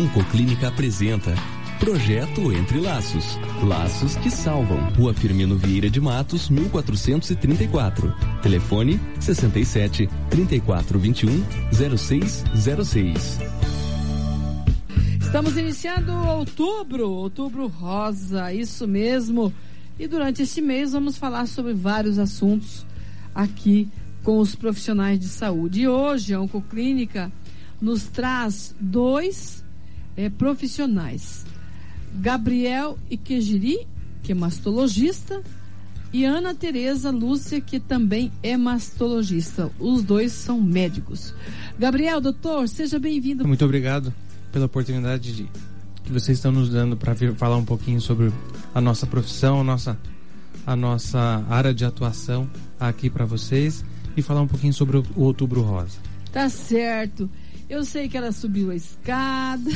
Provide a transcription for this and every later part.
Oncoclínica apresenta Projeto Entre Laços. Laços que salvam. Rua Firmino Vieira de Matos, 1434. Telefone 67 3421 0606. Estamos iniciando outubro rosa, isso mesmo. E durante este mês vamos falar sobre vários assuntos aqui com os profissionais de saúde. E hoje a Oncoclínica nos traz dois profissionais. Gabriel Iquejiri, que é mastologista, e Ana Tereza Lúcia, que também é mastologista. Os dois são médicos. Gabriel, doutor, seja bem-vindo. Muito obrigado pela oportunidade que vocês estão nos dando para vir falar um pouquinho sobre a nossa profissão, a nossa área de atuação aqui para vocês e falar um pouquinho sobre o Outubro Rosa. Tá certo. Eu sei que ela subiu a escada,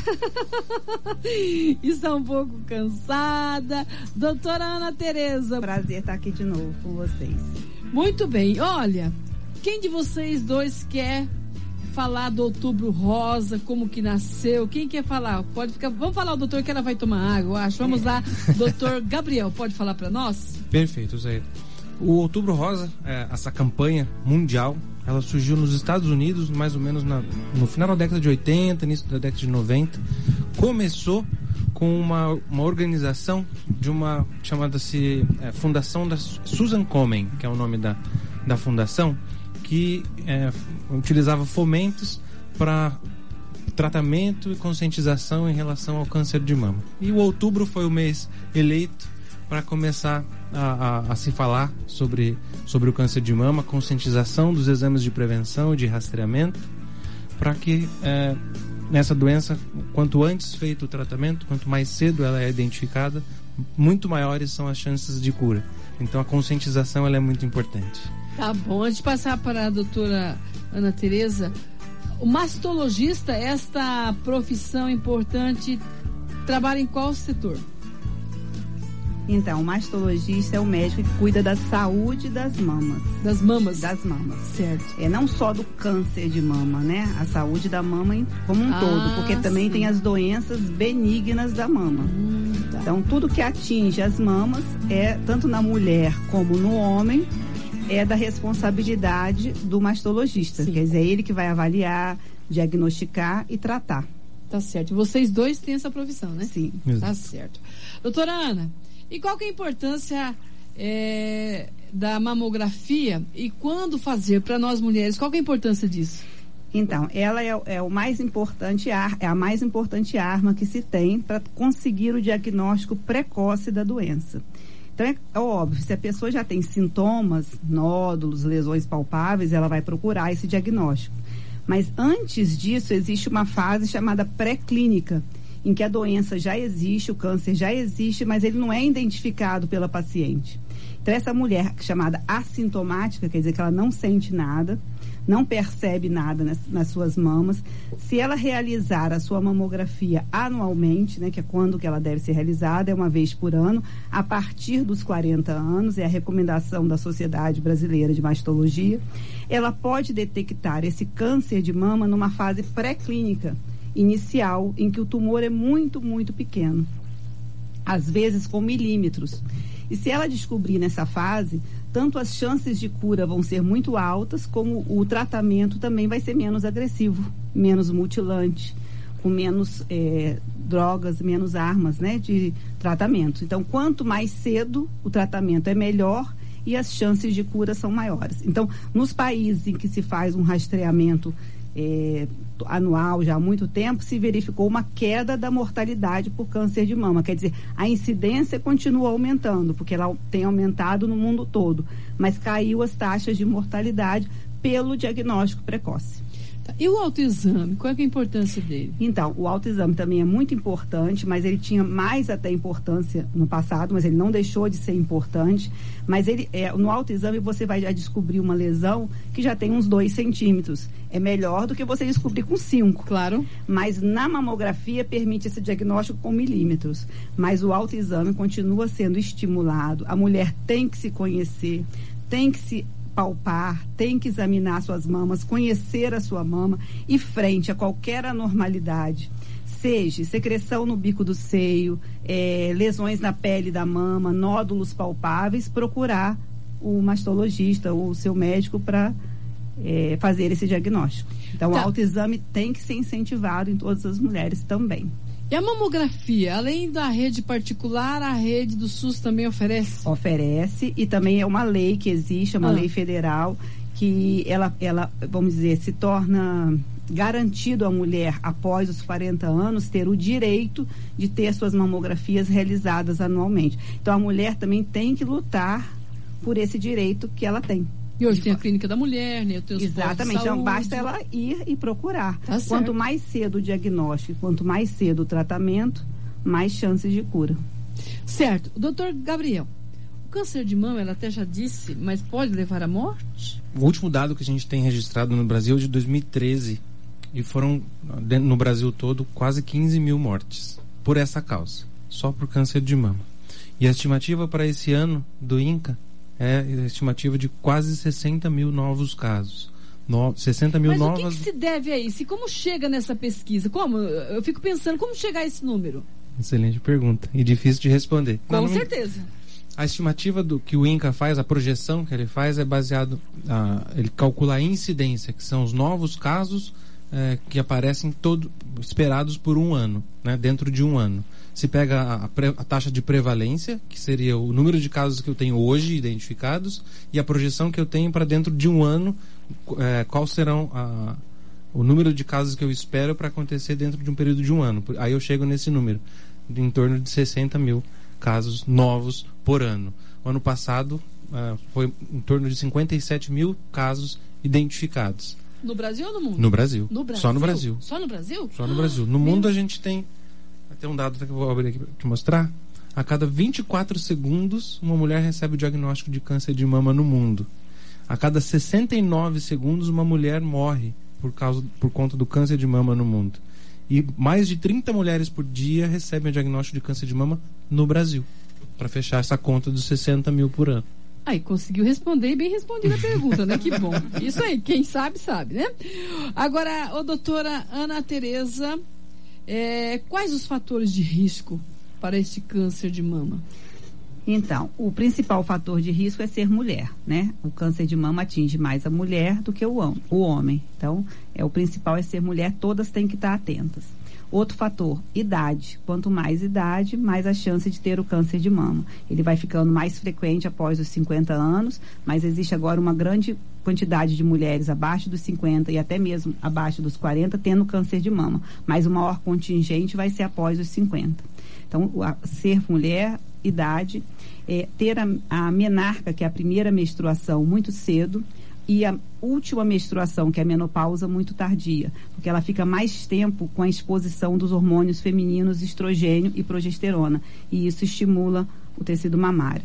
está um pouco cansada. Doutora Ana Tereza. Prazer estar aqui de novo com vocês. Muito bem. Olha, quem de vocês dois quer falar do Outubro Rosa, como que nasceu? Quem quer falar? Pode ficar. Vamos falar o doutor que ela vai tomar água, eu acho. Vamos lá, doutor Gabriel, pode falar para nós? Perfeito, Zé. O Outubro Rosa, essa campanha mundial, ela surgiu nos Estados Unidos mais ou menos no final da década de 80, início da década de 90. Começou com uma organização de uma chamada-se Fundação da Susan Komen, que é o nome da fundação, que utilizava fomentos para tratamento e conscientização em relação ao câncer de mama. E o outubro foi o mês eleito para começar a se falar sobre o câncer de mama, conscientização dos exames de prevenção e de rastreamento, para que nessa doença, quanto antes feito o tratamento, quanto mais cedo ela é identificada, muito maiores são as chances de cura. Então a conscientização ela é muito importante. Tá bom, antes de passar para a doutora Ana Tereza, o mastologista, esta profissão importante, trabalha em qual setor? Então, o mastologista é o médico que cuida da saúde das mamas. Das mamas? Das mamas. Certo. Não só do câncer de mama, né? A saúde da mama como um todo, porque também tem as doenças benignas da mama. Tá. Então, tudo que atinge as mamas, tanto na mulher como no homem, é da responsabilidade do mastologista. Sim. Quer dizer, é ele que vai avaliar, diagnosticar e tratar. Tá certo. Vocês dois têm essa profissão, né? Sim. Tá certo. Doutora Ana, e qual que é a importância da mamografia e quando fazer para nós mulheres? Qual que é a importância disso? Então, ela é o mais importante, é a mais importante arma que se tem para conseguir o diagnóstico precoce da doença. Então, é óbvio, se a pessoa já tem sintomas, nódulos, lesões palpáveis, ela vai procurar esse diagnóstico. Mas antes disso, existe uma fase chamada pré-clínica, em que a doença já existe, o câncer já existe, mas ele não é identificado pela paciente. Então, essa mulher chamada assintomática, quer dizer que ela não sente nada, não percebe nada nas suas mamas. Se ela realizar a sua mamografia anualmente, né, que é quando que ela deve ser realizada, é uma vez por ano, a partir dos 40 anos, é a recomendação da Sociedade Brasileira de Mastologia, ela pode detectar esse câncer de mama numa fase pré-clínica inicial, em que o tumor é muito, muito pequeno, às vezes com milímetros. E se ela descobrir nessa fase, tanto as chances de cura vão ser muito altas, como o tratamento também vai ser menos agressivo, menos mutilante, com menos drogas, menos armas, né, de tratamento. Então, quanto mais cedo o tratamento é melhor e as chances de cura são maiores. Então, nos países em que se faz um rastreamento anual já há muito tempo, se verificou uma queda da mortalidade por câncer de mama. Quer dizer, a incidência continua aumentando, porque ela tem aumentado no mundo todo, mas caiu as taxas de mortalidade pelo diagnóstico precoce. E o autoexame, qual é a importância dele? Então, o autoexame também é muito importante, mas ele tinha mais até importância no passado, mas ele não deixou de ser importante. Mas no autoexame você vai já descobrir uma lesão que já tem uns 2 centímetros. É melhor do que você descobrir com 5. Claro. Mas na mamografia permite esse diagnóstico com milímetros. Mas o autoexame continua sendo estimulado. A mulher tem que se conhecer, tem que se palpar, tem que examinar suas mamas, conhecer a sua mama e frente a qualquer anormalidade, seja secreção no bico do seio, lesões na pele da mama, nódulos palpáveis, procurar o mastologista ou o seu médico para fazer esse diagnóstico. Então, o autoexame tem que ser incentivado em todas as mulheres também. E a mamografia, além da rede particular, a rede do SUS também oferece? Oferece, e também é uma lei que existe, uma lei federal, que ela, vamos dizer, se torna garantido à mulher, após os 40 anos, ter o direito de ter suas mamografias realizadas anualmente. Então, a mulher também tem que lutar por esse direito que ela tem. E hoje tem a clínica da mulher, né? Tem os exatamente, então basta ela ir e procurar. Tá, quanto mais cedo o diagnóstico, quanto mais cedo o tratamento, mais chances de cura. Certo. Doutor Gabriel, o câncer de mama, ela até já disse, mas pode levar à morte? O último dado que a gente tem registrado no Brasil é de 2013, e foram, no Brasil todo, quase 15 mil mortes por essa causa, só por câncer de mama. E a estimativa para esse ano do INCA é a estimativa de quase 60 mil novos casos. 60 mil novas... Mas o que se deve a isso? E como chega nessa pesquisa? Como? Eu fico pensando, como chegar a esse número? Excelente pergunta. E difícil de responder. Com certeza. A estimativa que o INCA faz, a projeção que ele faz é baseado... ele calcula a incidência, que são os novos casos que aparecem esperados por um ano, né, dentro de um ano. Se pega a taxa de prevalência, que seria o número de casos que eu tenho hoje identificados, e a projeção que eu tenho para dentro de um ano, qual serão o número de casos que eu espero para acontecer dentro de um período de um ano. Aí eu chego nesse número, em torno de 60 mil casos novos por ano. O ano passado foi em torno de 57 mil casos identificados. No Brasil ou no mundo? No Brasil. Só no Brasil. Brasil. Só no Brasil? Só no Brasil. No mundo a gente tem um dado que eu vou abrir aqui para te mostrar. A cada 24 segundos, uma mulher recebe o diagnóstico de câncer de mama no mundo. A cada 69 segundos, uma mulher morre por conta do câncer de mama no mundo. E mais de 30 mulheres por dia recebem o diagnóstico de câncer de mama no Brasil, para fechar essa conta dos 60 mil por ano. Aí, conseguiu responder e bem respondida a pergunta, né? Que bom. Isso aí, quem sabe, sabe, né? Agora, doutora Ana Tereza, quais os fatores de risco para este câncer de mama? Então, o principal fator de risco é ser mulher, né? O câncer de mama atinge mais a mulher do que o homem. Então, o principal é ser mulher, todas têm que estar atentas. Outro fator, idade. Quanto mais idade, mais a chance de ter o câncer de mama. Ele vai ficando mais frequente após os 50 anos, mas existe agora uma grande quantidade de mulheres abaixo dos 50 e até mesmo abaixo dos 40 tendo câncer de mama. Mas o maior contingente vai ser após os 50. Então, ser mulher, idade, ter a menarca, que é a primeira menstruação, muito cedo, e a última menstruação, que é a menopausa, muito tardia, porque ela fica mais tempo com a exposição dos hormônios femininos estrogênio e progesterona, e isso estimula o tecido mamário.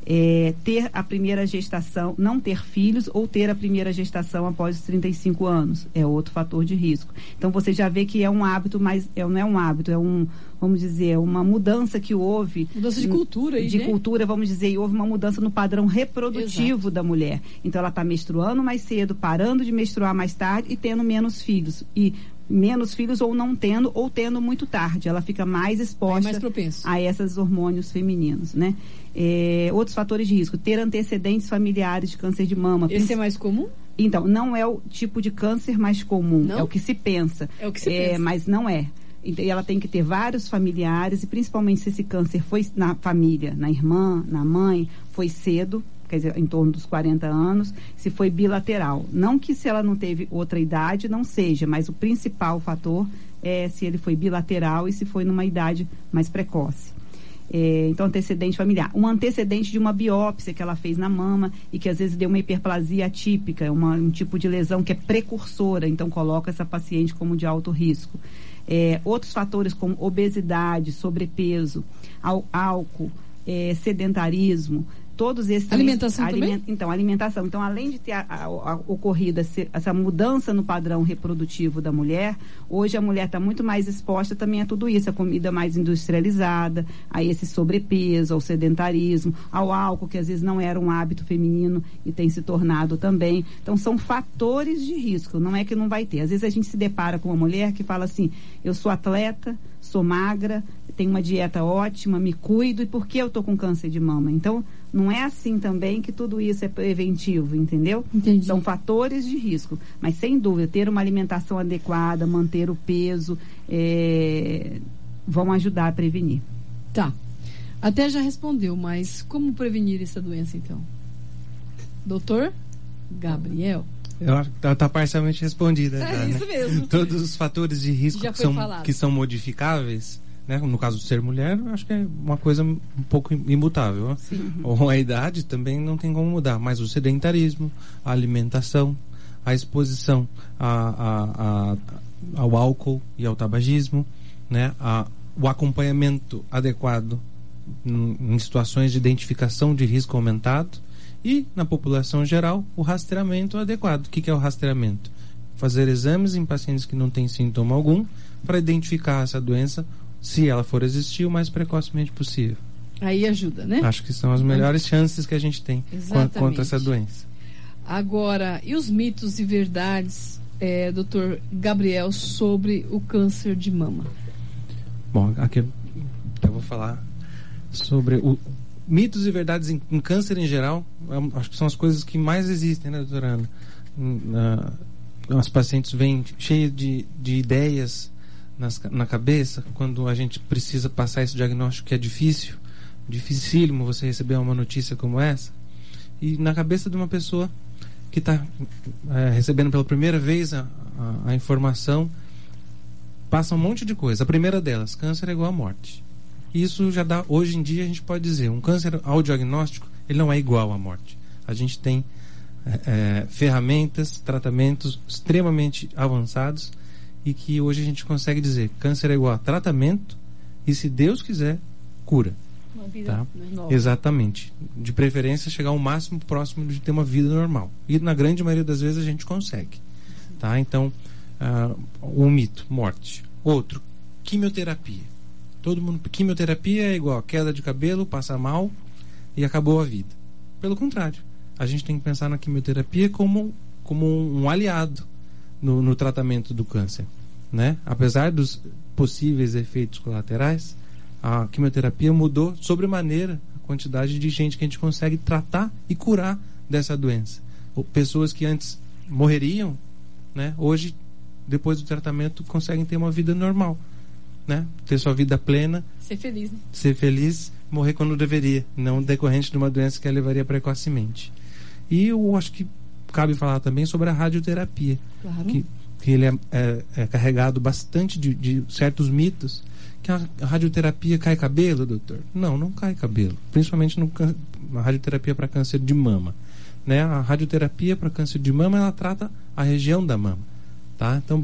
Ter a primeira gestação, não ter filhos ou ter a primeira gestação após os 35 anos, é outro fator de risco. Então você já vê que é um hábito, mas não é um hábito, vamos dizer, uma mudança que houve. Mudança de cultura aí, de cultura, vamos dizer, e houve uma mudança no padrão reprodutivo da mulher. Então ela está menstruando mais cedo, parando de menstruar mais tarde e tendo menos filhos. E menos filhos ou não tendo, ou tendo muito tarde. Ela fica mais exposta a esses hormônios femininos, né? Outros fatores de risco, ter antecedentes familiares de câncer de mama. Esse é mais comum? Então, não é o tipo de câncer mais comum, não? É o que se pensa. É o que se pensa. Mas não é. Então, ela tem que ter vários familiares, e principalmente se esse câncer foi na família, na irmã, na mãe, foi cedo, quer dizer, em torno dos 40 anos, se foi bilateral. Não que se ela não teve outra idade, não seja, mas o principal fator é se ele foi bilateral e se foi numa idade mais precoce. Então, antecedente familiar. Um antecedente de uma biópsia que ela fez na mama e que às vezes deu uma hiperplasia atípica, um tipo de lesão que é precursora, então coloca essa paciente como de alto risco. Outros fatores como obesidade, sobrepeso, álcool, sedentarismo, todos esses... Alimentação também? Então, alimentação. Então, além de ter ocorrido essa mudança no padrão reprodutivo da mulher, hoje a mulher está muito mais exposta também a tudo isso, a comida mais industrializada, a esse sobrepeso, ao sedentarismo, ao álcool, que às vezes não era um hábito feminino e tem se tornado também. Então, são fatores de risco, não é que não vai ter. Às vezes a gente se depara com uma mulher que fala assim, eu sou atleta, sou magra, tenho uma dieta ótima, me cuido, e por que eu tô com câncer de mama? Então, não é assim também que tudo isso é preventivo, entendeu? Entendi. São fatores de risco. Mas, sem dúvida, ter uma alimentação adequada, manter o peso, vão ajudar a prevenir. Tá. Até já respondeu, mas como prevenir essa doença, então? Doutor Gabriel? Eu acho que está parcialmente respondida. Isso mesmo. Todos os fatores de risco que são modificáveis, né? No caso de ser mulher, acho que é uma coisa um pouco imutável. Sim. Ou a idade também não tem como mudar, mas o sedentarismo, a alimentação, a exposição ao álcool e ao tabagismo, né? O acompanhamento adequado em situações de identificação de risco aumentado, e, na população geral, o rastreamento adequado. O que é o rastreamento? Fazer exames em pacientes que não têm sintoma algum para identificar essa doença, se ela for existir, o mais precocemente possível. Aí ajuda, né? Acho que são as melhores chances que a gente tem contra essa doença. Agora, e os mitos e verdades, doutor Gabriel, sobre o câncer de mama? Bom, aqui eu vou falar sobre mitos e verdades em câncer em geral. Acho que são as coisas que mais existem, né, doutora Ana? As pacientes vêm cheias de ideias na cabeça, quando a gente precisa passar esse diagnóstico, que é dificílimo você receber uma notícia como essa, e na cabeça de uma pessoa que está recebendo pela primeira vez a informação, passa um monte de coisa. A primeira delas, câncer é igual à morte. Isso já dá, hoje em dia a gente pode dizer, um câncer ao diagnóstico, ele não é igual à morte. A gente tem ferramentas, tratamentos extremamente avançados, e que hoje a gente consegue dizer, câncer é igual a tratamento e, se Deus quiser, cura. Uma vida, tá? Nova. Exatamente. De preferência chegar ao máximo próximo de ter uma vida normal. E na grande maioria das vezes a gente consegue. Tá? Então, um mito, morte. Outro, quimioterapia. Todo mundo, quimioterapia é igual a queda de cabelo, passa mal e acabou a vida. Pelo contrário, a gente tem que pensar na quimioterapia como um aliado no tratamento do câncer, né? Apesar dos possíveis efeitos colaterais, a quimioterapia mudou sobremaneira a quantidade de gente que a gente consegue tratar e curar dessa doença. Pessoas que antes morreriam, né? Hoje, depois do tratamento, conseguem ter uma vida normal, né? Ter sua vida plena, ser feliz, né? Ser feliz, morrer quando deveria, não decorrente de uma doença que a levaria precocemente. E eu acho que cabe falar também sobre a radioterapia, claro. que ele é carregado bastante de certos mitos, que a radioterapia cai cabelo, doutor? Não cai cabelo, principalmente na radioterapia para câncer de mama, né? A radioterapia para câncer de mama, ela trata a região da mama, tá? Então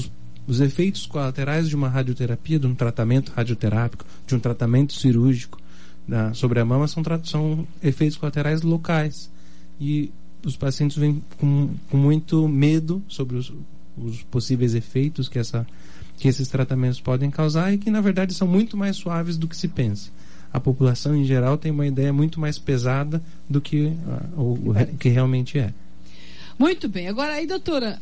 os efeitos colaterais de uma radioterapia, de um tratamento radioterápico, de um tratamento cirúrgico sobre a mama são efeitos colaterais locais, e os pacientes vêm com muito medo sobre os possíveis efeitos que esses tratamentos podem causar, e que na verdade são muito mais suaves do que se pensa. A população em geral tem uma ideia muito mais pesada do que o que realmente é. Muito bem. Agora aí, doutora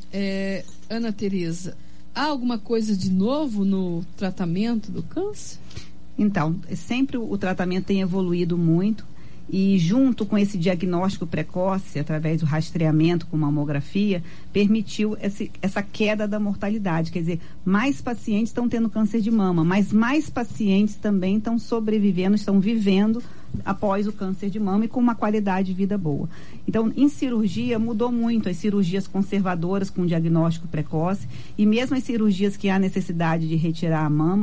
Ana Tereza, há alguma coisa de novo no tratamento do câncer? Então, sempre o tratamento tem evoluído muito, e junto com esse diagnóstico precoce, através do rastreamento com mamografia, permitiu essa queda da mortalidade. Quer dizer, mais pacientes estão tendo câncer de mama, mas mais pacientes também estão sobrevivendo, estão vivendo após o câncer de mama e com uma qualidade de vida boa. Então, em cirurgia, mudou muito as cirurgias conservadoras com diagnóstico precoce, e mesmo as cirurgias que há necessidade de retirar a mama,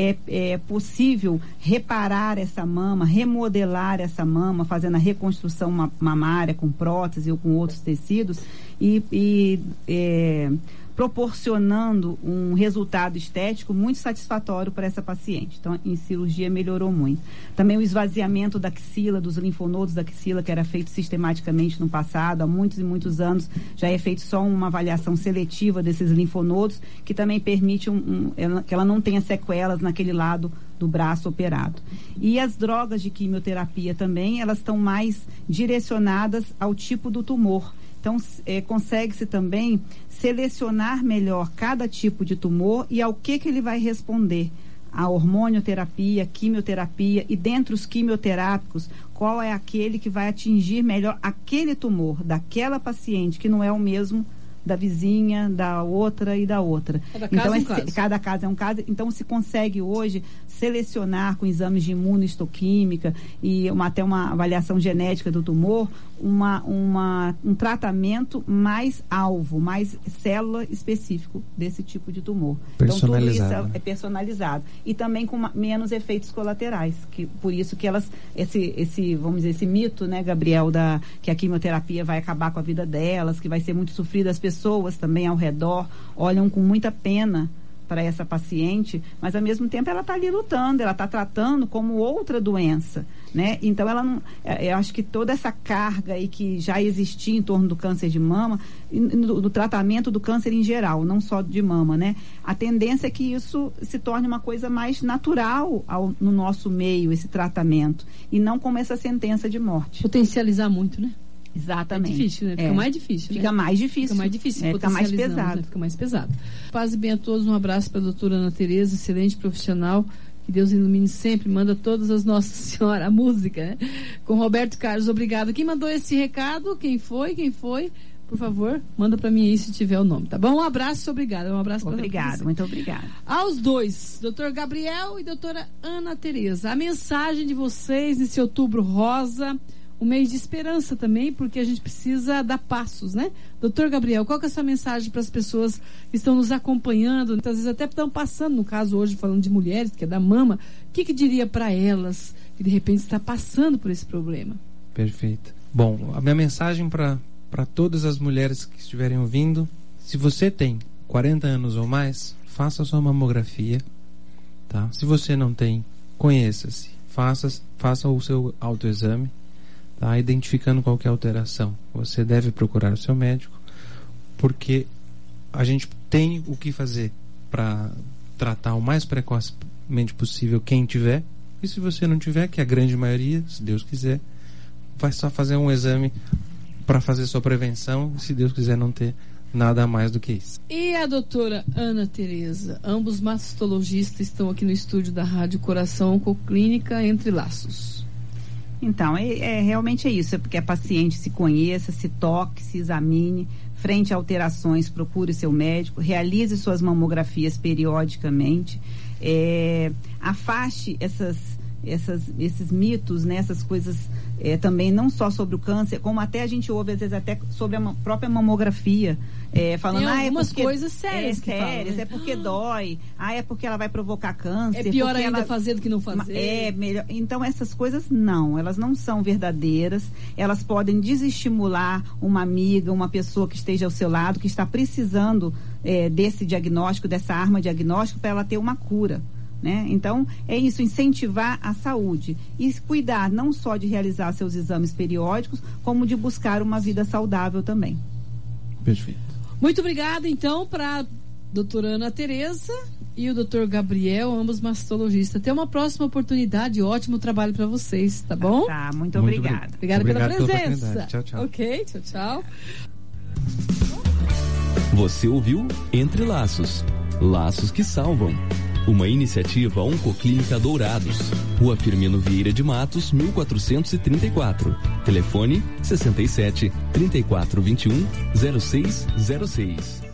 é possível reparar essa mama, remodelar essa mama, fazendo a reconstrução mamária com prótese ou com outros tecidos, e proporcionando um resultado estético muito satisfatório para essa paciente. Então, em cirurgia melhorou muito. Também o esvaziamento da axila, dos linfonodos da axila, que era feito sistematicamente no passado, há muitos e muitos anos, já é feito só uma avaliação seletiva desses linfonodos, que também permite que ela não tenha sequelas naquele lado do braço operado. E as drogas de quimioterapia também, elas estão mais direcionadas ao tipo do tumor. Então, consegue-se também selecionar melhor cada tipo de tumor e ao que ele vai responder. A hormonioterapia, quimioterapia, e dentre os quimioterápicos, qual é aquele que vai atingir melhor aquele tumor daquela paciente, que não é o mesmo da vizinha, da outra e da outra. Cada caso é um caso. Então, se consegue hoje selecionar com exames de imunohistoquímica e até uma avaliação genética do tumor, um tratamento mais alvo, mais célula específico desse tipo de tumor. Então, tudo isso é personalizado. E também com menos efeitos colaterais. Por isso que elas, vamos dizer, esse mito, né, Gabriel, que a quimioterapia vai acabar com a vida delas, que vai ser muito sofrida, as pessoas também ao redor olham com muita pena para essa paciente, mas ao mesmo tempo ela está ali lutando, ela está tratando como outra doença, né? Então ela não, eu acho que toda essa carga aí que já existia em torno do câncer de mama, do tratamento do câncer em geral, não só de mama, né? A tendência é que isso se torne uma coisa mais natural no nosso meio, esse tratamento, e não como essa sentença de morte. Potencializar muito, né? Exatamente. É difícil, né? Fica mais difícil. Fica mais difícil. Fica mais difícil. Fica mais pesado. Né? Fica mais pesado. Paz e bem a todos. Um abraço para a doutora Ana Tereza, excelente profissional. Que Deus ilumine sempre. Manda todas as Nossa Senhora, a música, né? Com Roberto Carlos, obrigado. Quem mandou esse recado? Quem foi? Por favor, manda para mim aí se tiver o nome, tá bom? Um abraço, obrigado. Um abraço para você. Muito obrigada. Aos dois, doutor Gabriel e doutora Ana Tereza, a mensagem de vocês nesse Outubro Rosa, um mês de esperança também, porque a gente precisa dar passos, né? Doutor Gabriel, qual que é a sua mensagem para as pessoas que estão nos acompanhando, muitas vezes até estão passando, no caso hoje falando de mulheres, que é da mama, o que diria para elas que de repente está passando por esse problema? Perfeito. Bom, a minha mensagem para todas as mulheres que estiverem ouvindo, se você tem 40 anos ou mais, faça a sua mamografia, tá? Se você não tem, conheça-se, faça o seu autoexame, tá? Identificando qualquer alteração. Você deve procurar o seu médico, porque a gente tem o que fazer para tratar o mais precocemente possível quem tiver, e se você não tiver, que a grande maioria, se Deus quiser, vai só fazer um exame para fazer sua prevenção, se Deus quiser não ter nada mais do que isso. E a doutora Ana Tereza, ambos mastologistas, estão aqui no estúdio da Rádio Coração Oncoclínica Entre Laços. Então, realmente é isso, é porque a paciente se conheça, se toque, se examine, frente a alterações, procure seu médico, realize suas mamografias periodicamente, afaste esses mitos, né, essas coisas também, não só sobre o câncer, como até a gente ouve às vezes até sobre a própria mamografia, falando, algumas é porque coisas sérias que falam, né? É porque dói, é porque ela vai provocar câncer, é pior ainda fazer do que não fazer, melhor. Então essas coisas elas não são verdadeiras, elas podem desestimular uma amiga, uma pessoa que esteja ao seu lado, que está precisando desse diagnóstico, dessa arma diagnóstica, para ela ter uma cura. Né? Então, é isso, incentivar a saúde e cuidar não só de realizar seus exames periódicos, como de buscar uma vida saudável também. Perfeito. Muito obrigada, então, para a doutora Ana Tereza e o doutor Gabriel, ambos mastologistas. Até uma próxima oportunidade, ótimo trabalho para vocês, tá bom? Tá, muito obrigada. Obrigada pela presença. Tchau, tchau. Ok, tchau, tchau. Você ouviu Entre Laços, Laços que Salvam. Uma iniciativa Oncoclínica Dourados, Rua Firmino Vieira de Matos, 1434. Telefone 67 3421 0606.